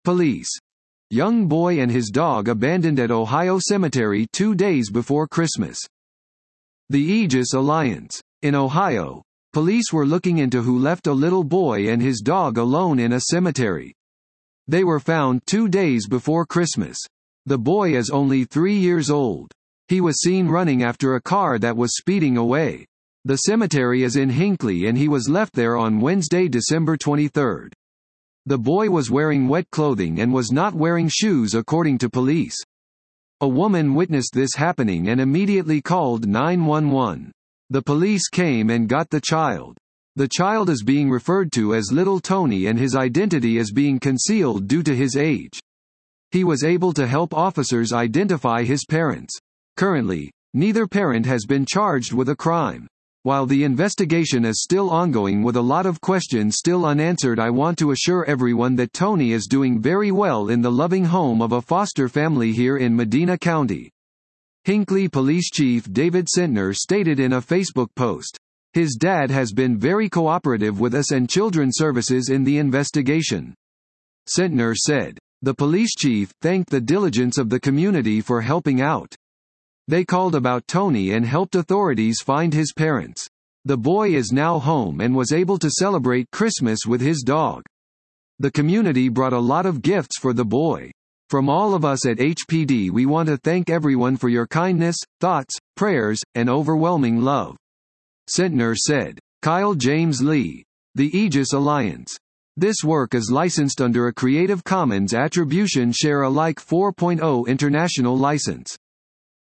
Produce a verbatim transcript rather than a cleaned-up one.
Police. Young boy and his dog abandoned at Ohio cemetery two days before Christmas. The Aegis Alliance. In Ohio, police were looking into who left a little boy and his dog alone in a cemetery. They were found two days before Christmas. The boy is only three years old. He was seen running after a car that was speeding away. The cemetery is in Hinckley and he was left there on Wednesday, December twenty-third. The boy was wearing wet clothing and was not wearing shoes according to police. A woman witnessed this happening and immediately called nine one one. The police came and got the child. The child is being referred to as Little Tony and his identity is being concealed due to his age. He was able to help officers identify his parents. Currently, neither parent has been charged with a crime. While the investigation is still ongoing with a lot of questions still unanswered, I want to assure everyone that Tony is doing very well in the loving home of a foster family here in Medina County. Hinckley Police Chief David Sentner stated in a Facebook post, "His dad has been very cooperative with us and Children's Services in the investigation." Sentner said, "The police chief thanked the diligence of the community for helping out. They called about Tony and helped authorities find his parents. The boy is now home and was able to celebrate Christmas with his dog. The community brought a lot of gifts for the boy. From all of us at H P D, we want to thank everyone for your kindness, thoughts, prayers, and overwhelming love." Sentner said. Kyle James Lee. The Aegis Alliance. This work is licensed under a Creative Commons Attribution Share Alike four point oh international license.